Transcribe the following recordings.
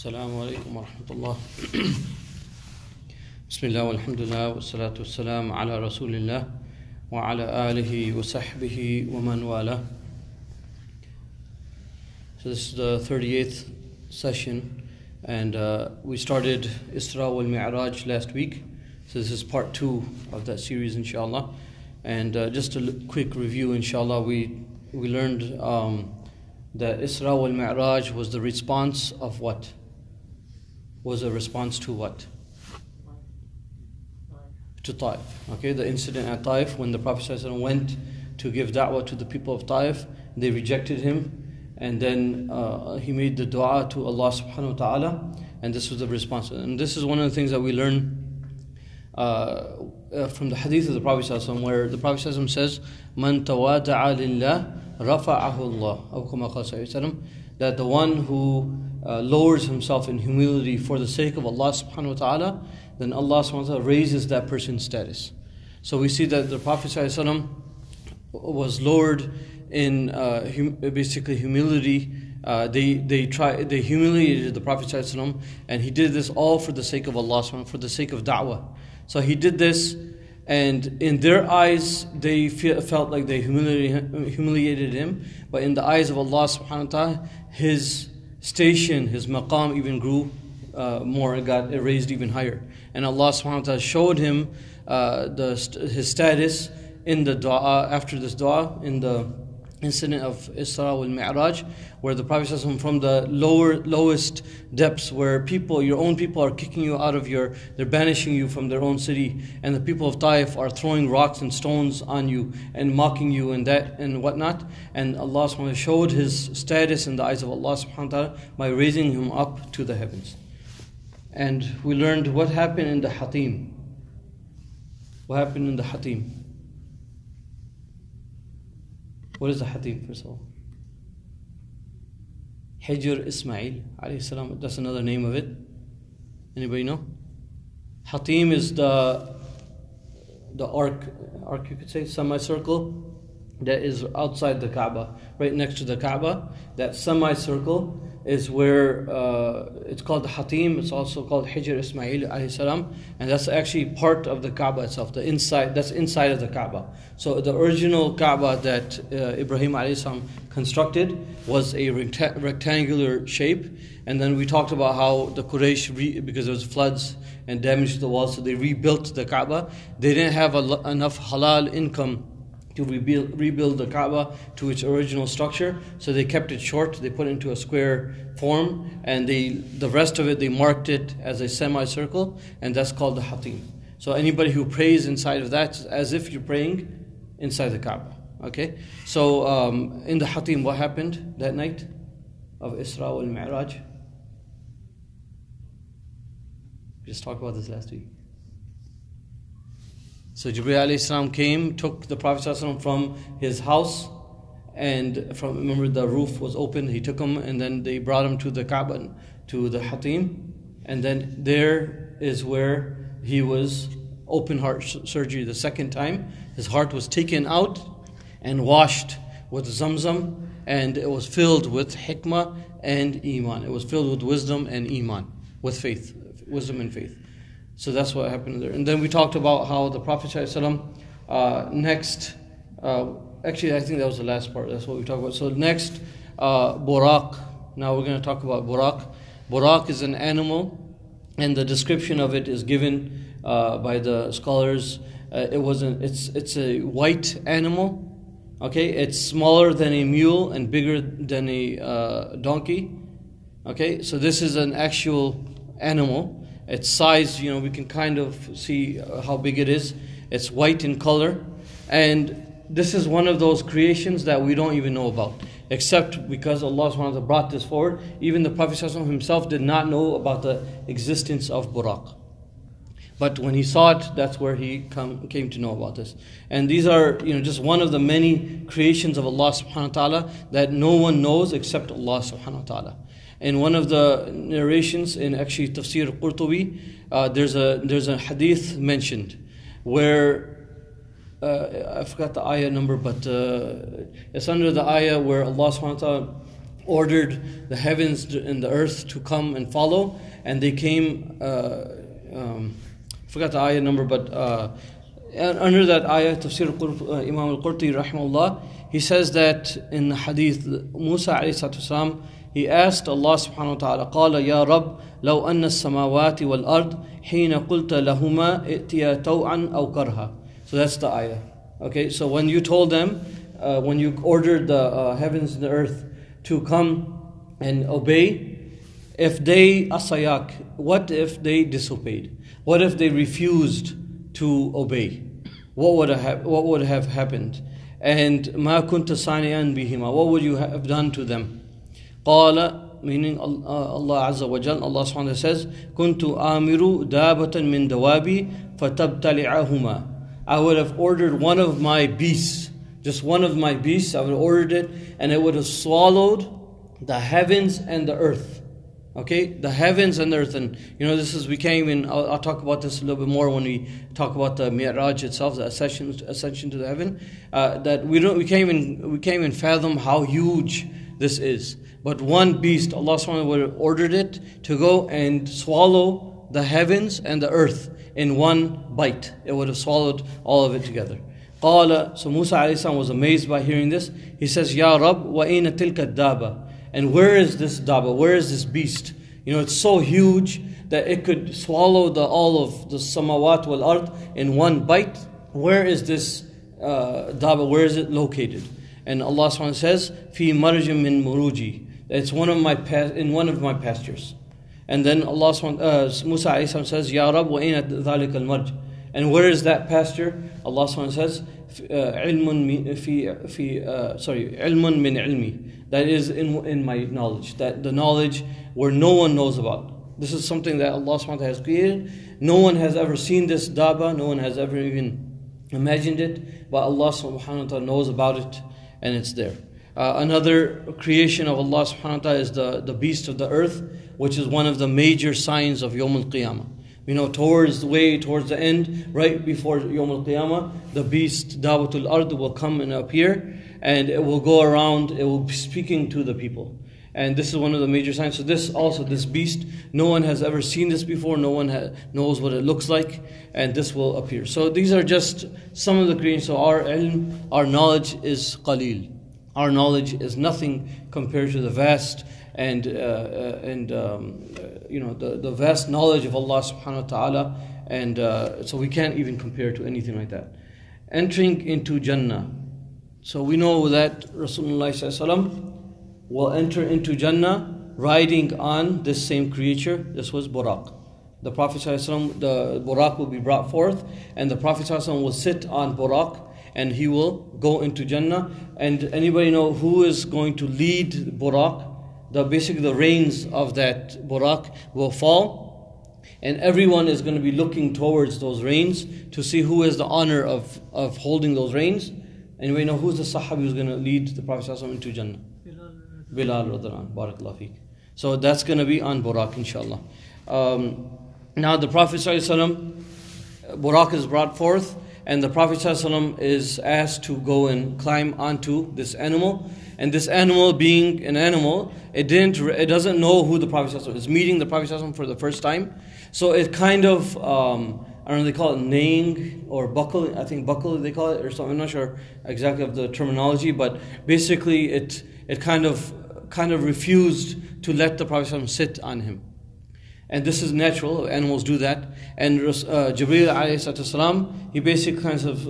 Assalamu alaikum wa rahmatullah. Bismillah walhamdulillah wa salatu wassalam ala rasulillah wa ala alihi wa sahbihi wa man wala. So this is the 38th session, and we started Isra wal Mi'raj last week. So this is part 2 of that series, inshallah. And just a quick review, inshallah, we learned that Isra wal Mi'raj was the response of what? Was a response to what? To Taif. Okay, the incident at Taif when the Prophet ﷺ went to give da'wah to the people of Taif, they rejected him, and then he made the dua to Allah subhanahu wa ta'ala, and this was the response. And this is one of the things that we learn from the hadith of the Prophet ﷺ, where the Prophet ﷺ says, "Man tawada'a lillah rafa'ahu Allah," that the one who lowers himself in humility for the sake of Allah subhanahu wa ta'ala, then Allah subhanahu wa ta'ala raises that person's status. So we see that the Prophet ﷺ was lowered in basically humility. They humiliated the Prophet ﷺ, and he did this all for the sake of Allah subhanahu wa ta'ala, for the sake of da'wah. So he did this, and in their eyes they felt like they humiliated him, but in the eyes of Allah subhanahu wa ta'ala, his station, his maqam even grew more, it got raised even higher. And Allah subhanahu wa ta'ala showed him his status in the dua, after this dua, in the incident of Isra wal Mi'raj, where the Prophet ﷺ, from the lowest depths, where your own people are kicking you out of they're banishing you from their own city, and the people of Taif are throwing rocks and stones on you and mocking you and that and whatnot, and Allah subhanahu wa ta'ala showed his status in the eyes of Allah subhanahu wa ta'ala by raising him up to the heavens. And we learned what happened in the Hatim. What happened in the Hatim? What is the Hatim, first of all? Hijr Ismail alayhi salam. That's another name of it. Anybody know? Hatim is the arc you could say, semicircle that is outside the Kaaba, right next to the Kaaba. That semicircle is where it's called the Hatim. It's also called Hijr Ismail alayhi salam, and that's actually part of the Kaaba itself. The inside, that's inside of the Kaaba. So the original Kaaba that Ibrahim alayhi salam constructed was a rectangular shape, and then we talked about how the Quraysh, because there was floods and damage to the walls, so they rebuilt the Kaaba. They didn't have enough halal income to rebuild the Kaaba to its original structure, so they kept it short. They put it into a square form, and the rest of it they marked it as a semicircle, and that's called the Hatim. So anybody who prays inside of that is as if you're praying inside the Kaaba. Okay, so in the Hatim, what happened that night of Isra wal Mi'raj? We just talked about this last week. So Jibreel alayhi salam came, took the Prophet ﷺ from his house, and remember the roof was open, he took him, and then they brought him to the Kaaba, to the Hatim, and then there is where he was open heart surgery the second time. His heart was taken out and washed with Zamzam, and it was filled with hikmah and iman. It was filled with wisdom and iman, with faith, wisdom and faith. So that's what happened there. And then we talked about how the Prophet ﷺ next, actually I think that was the last part, that's what we talked about. So next, Buraq. Now we're going to talk about Buraq. Buraq is an animal, and the description of it is given by the scholars. It's a white animal. Okay, it's smaller than a mule and bigger than a donkey. Okay, so this is an actual animal. Its size, we can kind of see how big it is. It's white in color. And this is one of those creations that we don't even know about, except because Allah subhanahu wa ta'ala brought this forward. Even the Prophet himself did not know about the existence of Buraq. But when he saw it, that's where he came to know about this. And these are, just one of the many creations of Allah subhanahu wa ta'ala that no one knows except Allah subhanahu wa ta'ala. In one of the narrations, in actually Tafsir Qurtubi, there's a hadith mentioned where I forgot the ayah number, but it's under the ayah where Allah subhanahu wa ta'ala ordered the heavens and the earth to come and follow, and they came, forgot the ayah number, but under that ayah, Tafsir Imam al-Qurtubi rahimahullah, he says that in the hadith, Musa alayhi salatu wasalam, he asked Allah subhanahu wa ta'ala, قال يا رب لو أن السماوات والأرض حين قلت لهما ائتيا طوعا أو كرها. So that's the ayah. Okay, so when you told them, when you ordered the heavens and the earth to come and obey, if they asayak, what if they disobeyed? What if they refused to obey? What would have happened? And ما كنت صانعا بهما, what would you have done to them? قال, meaning Allah Azza wa Jal, Allah subhanahu wa ta'ala says, كنت آمر دابة من دوابي فتبتلعهما. I would have ordered one of my beasts, just one of my beasts, I would have ordered it, and it would have swallowed the heavens and the earth. Okay, the heavens and the earth, and this is, we can't even, I'll talk about this a little bit more when we talk about the Mi'raj itself, the ascension to the heaven. That we can't even fathom how huge this is. But one beast, Allah subhanahu wa ta'ala would have ordered it to go and swallow the heavens and the earth in one bite. It would have swallowed all of it together. قال, so Musa alayhi salam was amazed by hearing this. He says, Ya Rab, wa ayna tilka daba. And where is this daba? Where is this beast? It's so huge that it could swallow all of the samawat wal ard in one bite. Where is this daba? Where is it located? And Allah subhanahu wa ta'ala says, Fi marjim min muruji. It's in one of my pastures. And then Allah Musa alayhi salam says, Ya Rab, wa ayna dhalika al-marj. And where is that pasture? Allah subhanahu wa ta'ala says, ilmun min ilmi. That is in my knowledge. That the knowledge where no one knows about. This is something that Allah subhanahu wa ta'ala has created. No one has ever seen this daba. No one has ever even imagined it. But Allah subhanahu wa ta'ala knows about it, and it's there. Another creation of Allah subhanahu wa ta'ala is the beast of the earth, which is one of the major signs of Yawm al-Qiyamah. Towards the end, right before Yawm al-Qiyamah, the beast, Dawatul Ard, will come and appear, and it will go around, it will be speaking to the people. And this is one of the major signs. So this beast, no one has ever seen this before, no one knows what it looks like, and this will appear. So these are just some of the creations. So our ilm, our knowledge is qaleel. Our knowledge is nothing compared to the vast and the vast knowledge of Allah subhanahu wa ta'ala, and so we can't even compare to anything like that. Entering into Jannah. So we know that Rasulullah sallallahu alaihi wasallam will enter into Jannah riding on this same creature. This was Buraq. The Prophet sallallahu alaihi wasallam, the Buraq will be brought forth, and the Prophet sallallahu alaihi wasallam will sit on Buraq, and he will go into Jannah. And anybody know who is going to lead Buraq? Basically the reins of that Buraq will fall, and everyone is going to be looking towards those reins to see who has the honor of holding those reins. Anybody know who's the Sahabi who's going to lead the Prophet ﷺ into Jannah? Bilal radhiyallahu anhu. Barakallahu feek. So that's going to be on Buraq, inshallah. Now the Prophet ﷺ, Buraq is brought forth, and the Prophet ﷺ is asked to go and climb onto this animal. And this animal, being an animal, it doesn't know who the Prophet ﷺ is. Meeting the Prophet ﷺ for the first time. So it kind of, I don't know, they call it neighing or buckle. I think buckle they call it, or something. I'm not sure exactly of the terminology, but basically it kind of refused to let the Prophet ﷺ sit on him. And this is natural, animals do that. And Jibreel alayhi salam, he basically kind of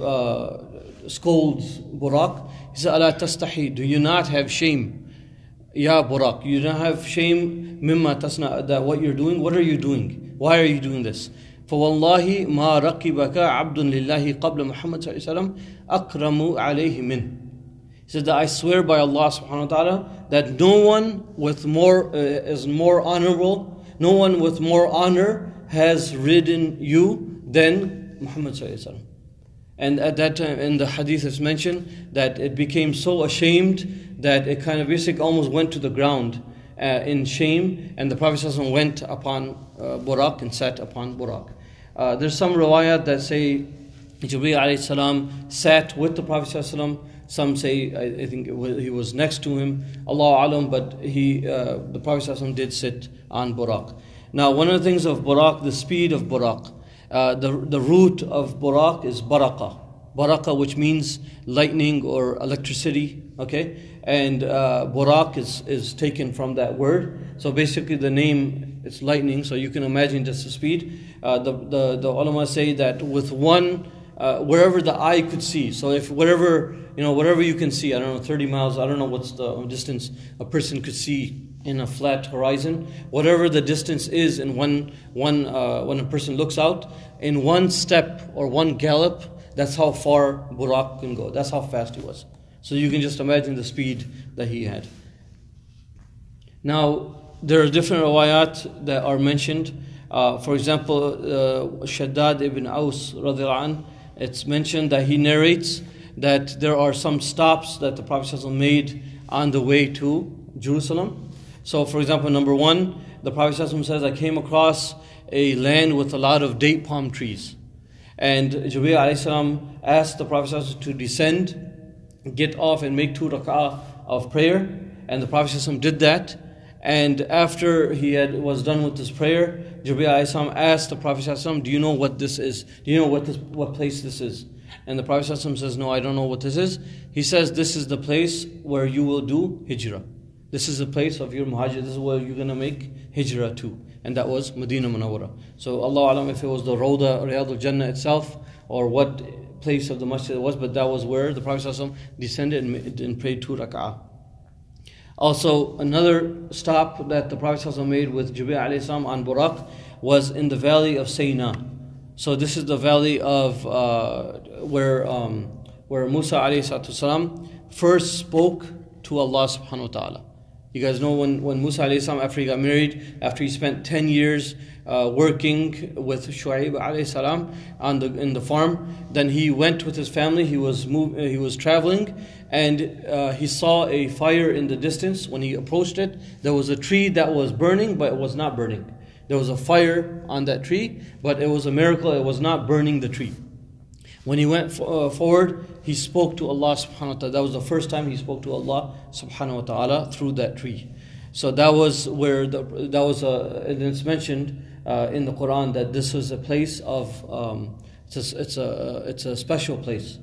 scolds Buraq. He said, Ala tastahi, do you not have shame? Ya Buraq, you don't have shame mimma tasna, that what you're doing? What are you doing? Why are you doing this? فَوَاللَّهِ مَا رَقِبَكَ عَبْدٌ لِلَّهِ قَبْلَ مُحَمَّدٍ صلى الله عليه وسلم أَكْرَمُ عَلَيْهِ مِنْ. He said that I swear by Allah subhanahu wa ta'ala that no one with is more honorable, no one with more honor has ridden you than Muhammad sallallahu alaihi wasallam. And at that time, in the hadith is mentioned that it became so ashamed that it kind of basically almost went to the ground in shame, and the Prophet sallallahu alaihi wasallam went upon Buraq and sat upon Buraq. There's some riwayat that say Jibreel alayhi salam sat with the Prophet sallallahu alaihi wasallam Some say, I think he was next to him, Allahu Alam, but the Prophet ﷺ did sit on Buraq. Now, one of the things of Buraq, the speed of Buraq, the root of Buraq is Baraka. Baraka, which means lightning or electricity, okay? And Buraq is taken from that word. So basically the name, it's lightning, so you can imagine just the speed. The ulama say that with one, wherever the eye could see, so if whatever you can see, I don't know, 30 miles, I don't know what's the distance a person could see in a flat horizon, whatever the distance is in when a person looks out, in one step or one gallop, that's how far Buraq can go. That's how fast he was. So you can just imagine the speed that he had. Now, there are different riwayat that are mentioned. For example, Shaddad ibn Aus radiallahu anh, it's mentioned that he narrates that there are some stops that the Prophet ﷺ made on the way to Jerusalem. So, for example, number one, the Prophet ﷺ says, I came across a land with a lot of date palm trees. And Jibreel alayhi salam asked the Prophet ﷺ to descend, get off and make 2 rak'ah of prayer. And the Prophet ﷺ did that. And after he was done with this prayer, Jibreel alayhi salam asked the Prophet ﷺ, do you know what this is? Do you know what place this is? And the Prophet ﷺ says, no, I don't know what this is. He says, this is the place where you will do hijrah. This is the place of your muhajir. This is where you're going to make hijrah to. And that was Medina Munawwara. So Allah Alam, if it was the Rawda, Riyadh al-Jannah itself, or what place of the masjid it was, but that was where the Prophet ﷺ descended and prayed 2 rak'ah. Also, another stop that the Prophet ﷺ made with Jibreel alayhi salam on Buraq was in the valley of Sayna. So this is the valley of where Musa alayhi salam first spoke to Allah subhanahu wa ta'ala. You guys know when Musa alayhi salam, after he got married, after he spent 10 years working with Shu'aib alayhi salam in the farm, then he went with his family. He was traveling, and he saw a fire in the distance. When he approached it, there was a tree that was burning, but it was not burning. There was a fire on that tree, but it was a miracle. It was not burning the tree. When he went forward, he spoke to Allah subhanahu wa ta'ala. That was the first time he spoke to Allah subhanahu wa ta'ala through that tree. So that was where and it's mentioned in the Quran that this was a place of it's a special place.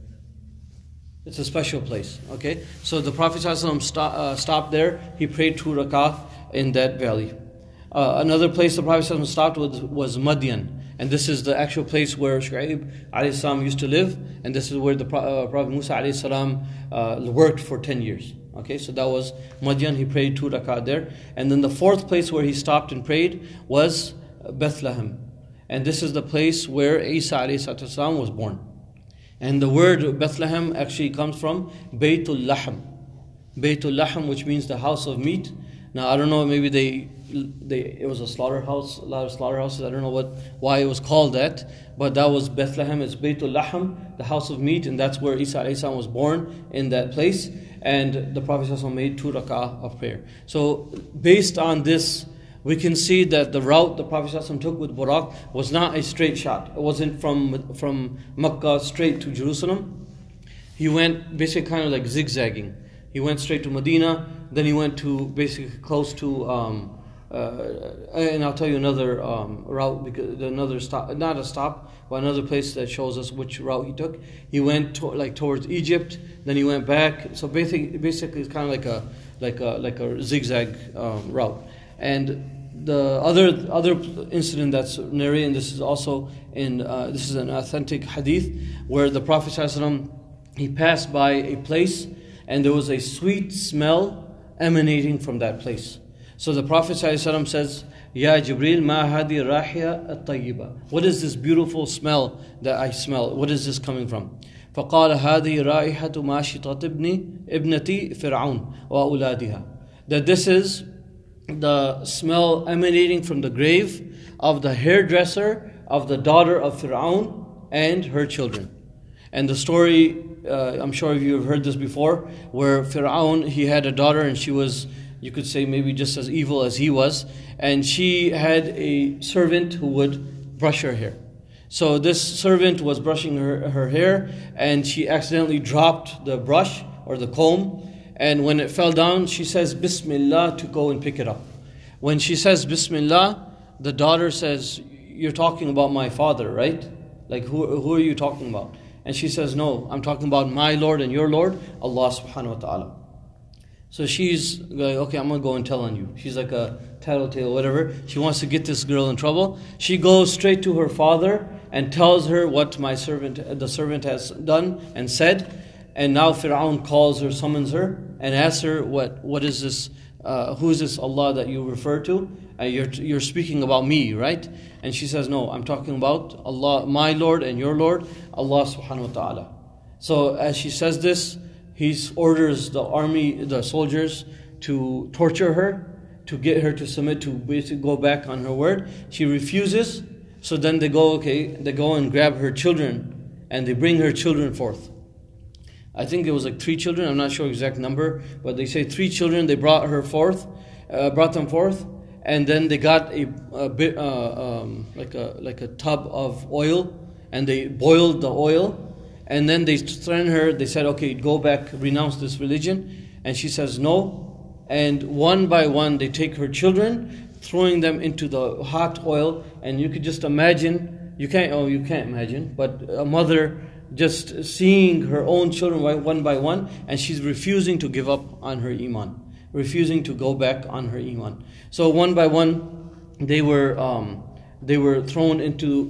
It's a special place. Okay, so the Prophet ﷺ stopped there. He prayed 2 rak'ah in that valley. Another place the Prophet ﷺ stopped was Madian. And this is the actual place where Shu'aib alayhi salam used to live. And this is where the Prophet Musa alayhi salam worked for 10 years. Okay, so that was Madian. He prayed 2 rak'ah there. And then the fourth place where he stopped and prayed was Bethlehem. And this is the place where Isa alayhi salam was born. And the word Bethlehem actually comes from Baytul Lahm. Baytul Lahm, which means the house of meat. Now, I don't know, maybe it was a slaughterhouse, a lot of slaughterhouses. I don't know why it was called that, but that was Bethlehem. It's Baytul Lahm, the house of meat, and that's where Isa alayhi salam was born, in that place. And the Prophet ﷺ made 2 rak'ah of prayer. So, based on this, we can see that the route the Prophet ﷺ took with Buraq was not a straight shot. It wasn't from Mecca straight to Jerusalem. He went basically kind of like zigzagging. He went straight to Medina, then he went to basically close to, and I'll tell you another route, because another stop, not a stop, but another place that shows us which route he took. He went towards Egypt, then he went back. So basically it's kind of like a zigzag route. And the other incident that's narrated, and this is also this is an authentic hadith, where the Prophet ﷺ, he passed by a place, and there was a sweet smell emanating from that place. So the Prophet ﷺ says, Ya Jibreel, ma hadi rahiya at-tayyiba. What is this beautiful smell that I smell? What is this coming from? فَقَالَ هَذِي رَائِحَةُ مَاشِطَةِ ابْنَتِي فِرْعَوْنَ وَأُولَادِهَا. That this is the smell emanating from the grave of the hairdresser of the daughter of Fir'aun and her children. And the story, I'm sure you have heard this before, where Fir'aun, he had a daughter, and she was, you could say, maybe just as evil as he was, and she had a servant who would brush her hair. So this servant was brushing her hair, and she accidentally dropped the brush or the comb, and when it fell down, she says Bismillah to go and pick it up. When she says Bismillah, the daughter says, "You're talking about my father, right? Like who are you talking about?" And she says, "No, I'm talking about my Lord and your Lord, Allah subhanahu wa ta'ala." So she's like, "Okay, I'm going to go and tell on you." She's like a tattletale, whatever. She wants to get this girl in trouble. She goes straight to her father and tells her what the servant has done and said. And now Fir'aun calls her, summons her, and asks her, what is this, who is this Allah that you refer to? You're speaking about me, right? And she says, "No, I'm talking about Allah, my Lord and your Lord, Allah subhanahu wa ta'ala." So as she says this, he orders the soldiers to torture her, to get her to submit, to basically go back on her word. She refuses, so then they go and grab her children, and they bring her children forth. I think it was like 3 children, I'm not sure exact number, but they say 3 children, they brought them forth, and then they got like a tub of oil, and they boiled the oil, and then they threatened her. They said, "Okay, go back, renounce this religion," and she says no. And one by one, they take her children, throwing them into the hot oil, and you could just imagine. You can't imagine, but a mother just seeing her own children one by one, and she's refusing to give up on her iman, refusing to go back on her iman. So one by one, they were thrown into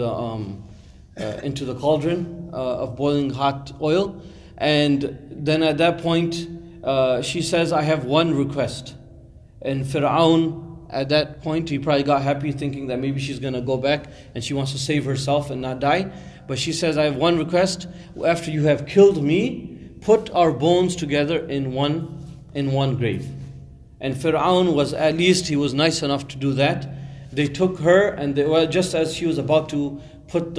the cauldron of boiling hot oil, and then at that point, she says, "I have one request." And Fir'aun, at that point, he probably got happy, thinking that maybe she's going to go back and she wants to save herself and not die. But she says, "I have one request. After you have killed me, put our bones together in one grave." And Fir'aun was, at least he was nice enough to do that. They took her, and just as she was about to put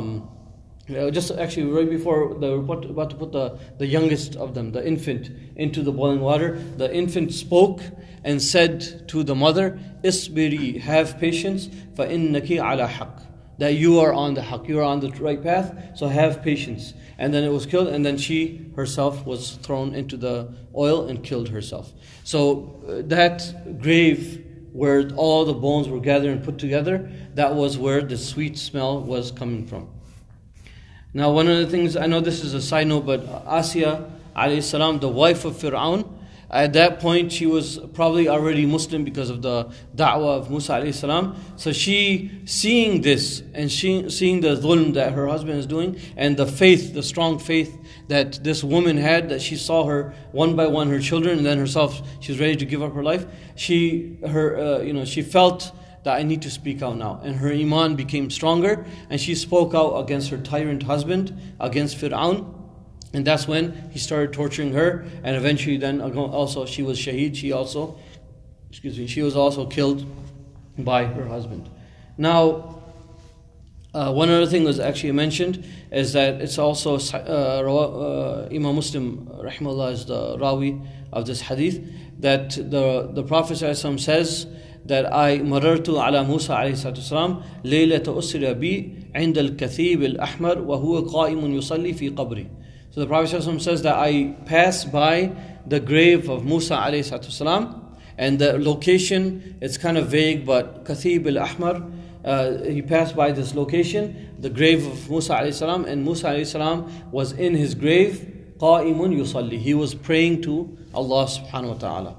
just actually right before they were about to put the youngest of them, the infant, into the boiling water, the infant spoke and said to the mother, "Isbiri, have patience, فَإِنَّكِ عَلَى حَقٍّ." That you are on the haqq, you are on the right path, so have patience. And then it was killed, and then she herself was thrown into the oil and killed herself. So that grave where all the bones were gathered and put together, that was where the sweet smell was coming from. Now, one of the things, I know this is a side note, but Asiya alayhi salam, the wife of Fir'aun, at that point she was probably already Muslim because of the da'wah of Musa alayhi salam. So she, seeing this and seeing the dhulm that her husband is doing, and the faith, the strong faith that this woman had, that she saw her one by one, her children, and then herself, she was ready to give up her life. She felt that I need to speak out now. And her iman became stronger, and she spoke out against her tyrant husband, against Fir'aun. And that's when he started torturing her, and eventually then also she was shaheed, she was also killed by her husband. Now, one other thing was actually mentioned is that it's also Imam Muslim rahimahullah is the rawi of this hadith, that the Prophet ﷺ says that I marartu ala Musa alayhi salam laylata usriya bi inda al-kathib al-ahmar wa huwa qa'imun yusalli fi qabri. So the Prophet ﷺ says that I passed by the grave of Musa alayhi salam, and the location, it's kind of vague, but Kathib al-Ahmar, he passed by this location, the grave of Musa alayhi salam, and Musa alayhi salam was in his grave, qa'imun yusalli. He was praying to Allah subhanahu wa ta'ala.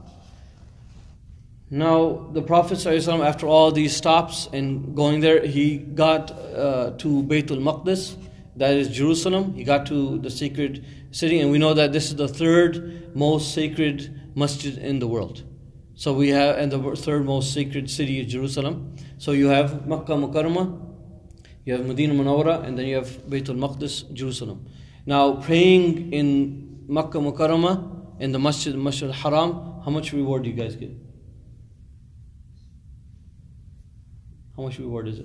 Now, the Prophet ﷺ, after all these stops and going there, he got to Baytul Maqdis, that is Jerusalem. He got to the sacred city, and we know that this is the third most sacred masjid in the world. So we have, and the third most sacred city is Jerusalem. So you have Makkah Mukarramah, you have Medina Munawwara, and then you have Baytul Maqdis, Jerusalem. Now, praying in Makkah Mukarramah, in the Masjid al-Haram, how much reward do you guys get? How much reward is it?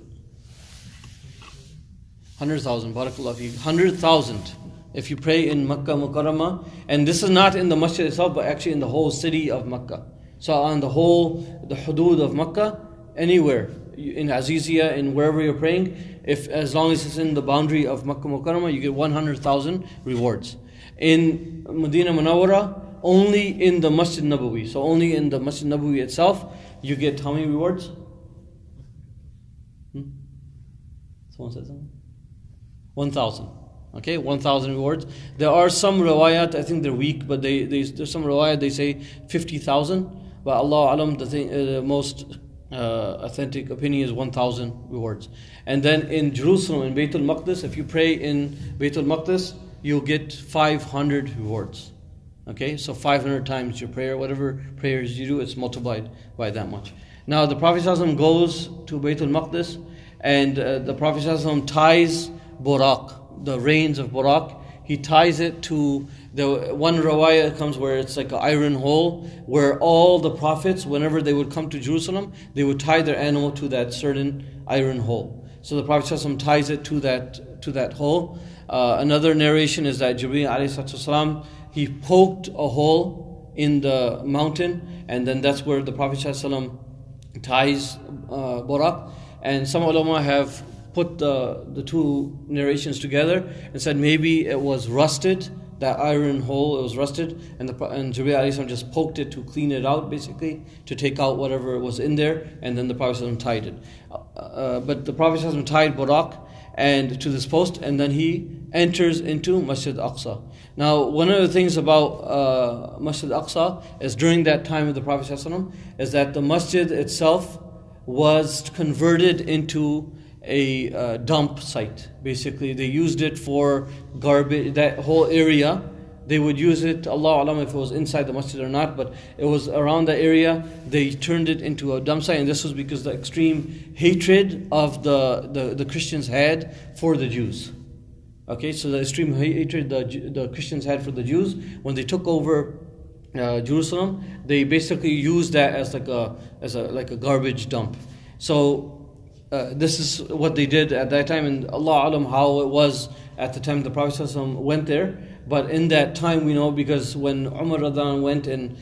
100,000, barakallah fi. 100,000 if you pray in Makkah Mukarramah. And this is not in the masjid itself, but actually in the whole city of Makkah. So on the whole, the hudud of Makkah, anywhere, in Aziziyah, in wherever you're praying, if as long as it's in the boundary of Makkah Mukarramah, you get 100,000 rewards. In Medina Munawwara, only in the Masjid Nabawi, so only in the Masjid Nabawi itself, you get how many rewards? Someone said something? 1,000. Okay, 1,000 rewards. There are some riwayat, I think they're weak, but there's some riwayat they say 50,000. But Allah Alam, the most authentic opinion is 1,000 rewards. And then in Jerusalem, in Baytul Maqdis, if you pray in Baytul Maqdis, you'll get 500 rewards. Okay, so 500 times your prayer, whatever prayers you do, it's multiplied by that much. Now the Prophet ﷺ goes to Baytul Maqdis, and the Prophet ﷺ ties Buraq, the reins of Buraq. He ties it to the one riwayah comes where it's like an iron hole where all the prophets, whenever they would come to Jerusalem, they would tie their animal to that certain iron hole. So the Prophet ﷺ ties it to that hole. Another narration is that Jibreel ﷺ, he poked a hole in the mountain, and then that's where the Prophet ﷺ ties Buraq. And some ulama have put the two narrations together and said maybe it was rusted, that iron hole, it was rusted, and Jibreel ﷺ just poked it to clean it out, basically, to take out whatever was in there, and then the Prophet ﷺ tied it. But the Prophet ﷺ tied Buraq and to this post, and then he enters into Masjid Aqsa. Now, one of the things about Masjid Aqsa is during that time of the Prophet ﷺ is that the masjid itself was converted into a dump site. Basically, they used it for garbage, that whole area. They would use it, Allah Alam if it was inside the masjid or not, but it was around the area. They turned it into a dump site, and this was because the extreme hatred of the Christians had for the Jews. Okay, so the extreme hatred the Christians had for the Jews, when they took over Jerusalem, they basically used that as like a garbage dump. So this is what they did at that time, and Allah Alam how it was at the time the Prophet ﷺ went there. But in that time, we know, because when Umar radhiyallahu anhu went and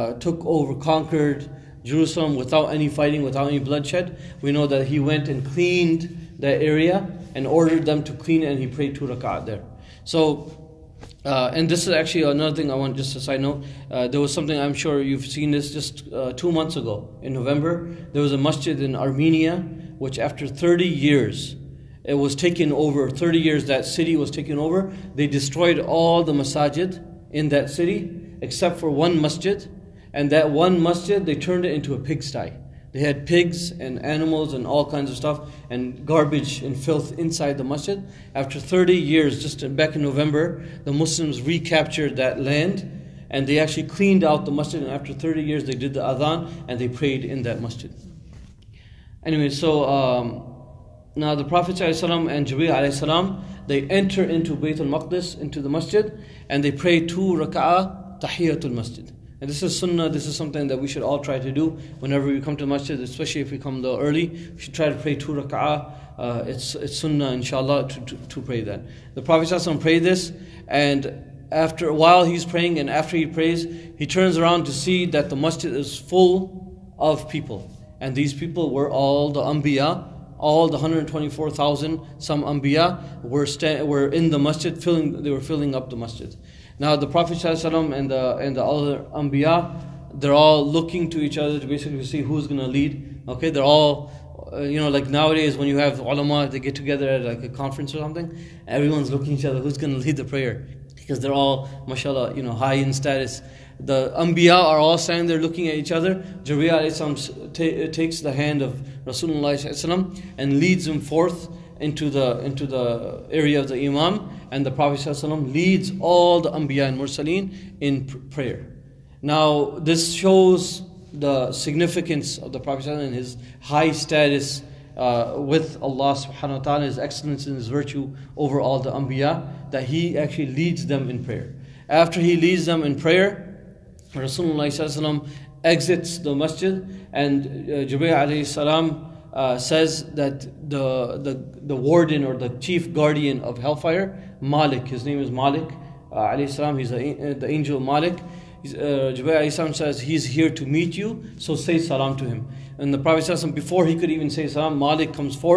conquered Jerusalem without any fighting, without any bloodshed, we know that he went and cleaned that area and ordered them to clean it, and he prayed 2 rak'at there. So, and this is actually another thing I want, just a side note. There was something, I'm sure you've seen this just 2 months ago in November. There was a masjid in Armenia, which after 30 years, it was taken over. 30 years that city was taken over. They destroyed all the masajid in that city except for one masjid. And that one masjid, they turned it into a pigsty. They had pigs and animals and all kinds of stuff and garbage and filth inside the masjid. After 30 years, just back in November, the Muslims recaptured that land and they actually cleaned out the masjid. And after 30 years, they did the adhan and they prayed in that masjid. Anyway, so now the Prophet ﷺ and Jibreel ﷺ, they enter into Baytul Maqdis, into the masjid, and they pray 2 rak'ah tahiyatul masjid. And this is sunnah, this is something that we should all try to do whenever we come to the masjid, especially if we come there early. We should try to pray 2 rak'ah. It's sunnah, inshallah, to pray that. The Prophet ﷺ prayed this, and while he's praying and after he prays, he turns around to see that the masjid is full of people. And these people were all the Anbiya, all the 124,000, some Anbiya were in the masjid, they were filling up the masjid. Now the Prophet ﷺ and the other Anbiya, they're all looking to each other to basically see who's going to lead. Okay, they're all, like nowadays when you have ulama, they get together at like a conference or something, everyone's looking at each other, who's going to lead the prayer? Because they're all, mashallah, high in status. The Anbiya are all standing there looking at each other. Jibreel ﷺ takes the hand of Rasulullah ﷺ and leads him forth into the area of the Imam, and the Prophet ﷺ leads all the Anbiya and Mursaleen in prayer. Now this shows the significance of the Prophet ﷺ and his high status with Allah subhanahu wa ta'ala, his excellence and his virtue over all the Anbiya, that he actually leads them in prayer. After he leads them in prayer, Rasulullah ﷺ exits the masjid, and Jibreel alayhi salam says that the warden or the chief guardian of hellfire, Malik, his name is Malik alayhi salam, he's the angel Malik. Jibreel alayhi salam says, he's here to meet you, so say salam to him. And the Prophet ﷺ, before he could even say salam, Malik comes forth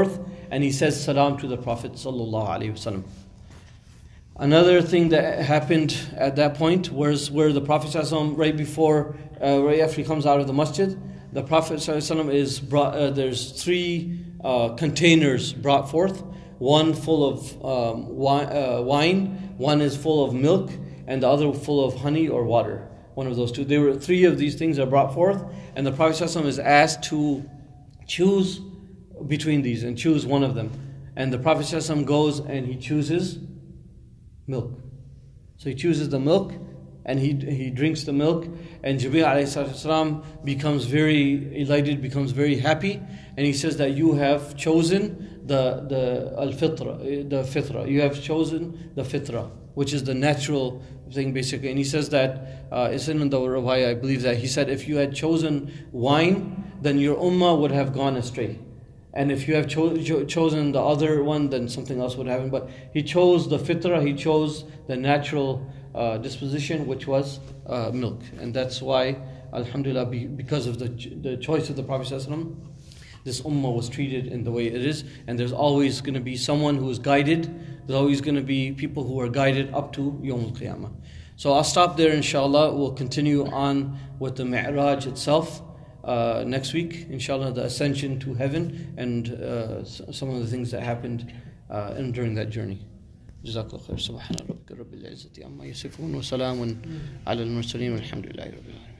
and he says salam to the Prophet sallallahu alaihi wasallam. Another thing that happened at that point was where the Prophet ﷺ, right after he comes out of the masjid, the Prophet ﷺ is brought. There's 3 containers brought forth. One full of wine, one is full of milk, and the other full of honey or water. One of those 2. There were 3 of these things are brought forth, and the Prophet ﷺ is asked to choose between these and choose one of them. And the Prophet ﷺ goes and he chooses milk. So he chooses the milk and he drinks the milk, and Jibreel alayhi becomes very elated, becomes very happy, and he says that you have chosen the fitra. You have chosen the fitra, which is the natural thing basically. And he says that it's in the Rawaya, I believe that he said if you had chosen wine, then your ummah would have gone astray. And if you have chosen the other one, then something else would happen. But he chose the fitrah, he chose the natural disposition, which was milk. And that's why, alhamdulillah, because of the choice of the Prophet ﷺ, this ummah was treated in the way it is. And there's always going to be someone who is guided. There's always going to be people who are guided up to Yawm al-Qiyamah. So I'll stop there, inshallah. We'll continue on with the Mi'raj itself. Next week, inshallah, the ascension to heaven and some of the things that happened during that journey. Jazakallah khair. Subhana rabbika rabbil izzati amma yasifun wa salamun ala al-mursaleen walhamdulillahi rabbil alamin.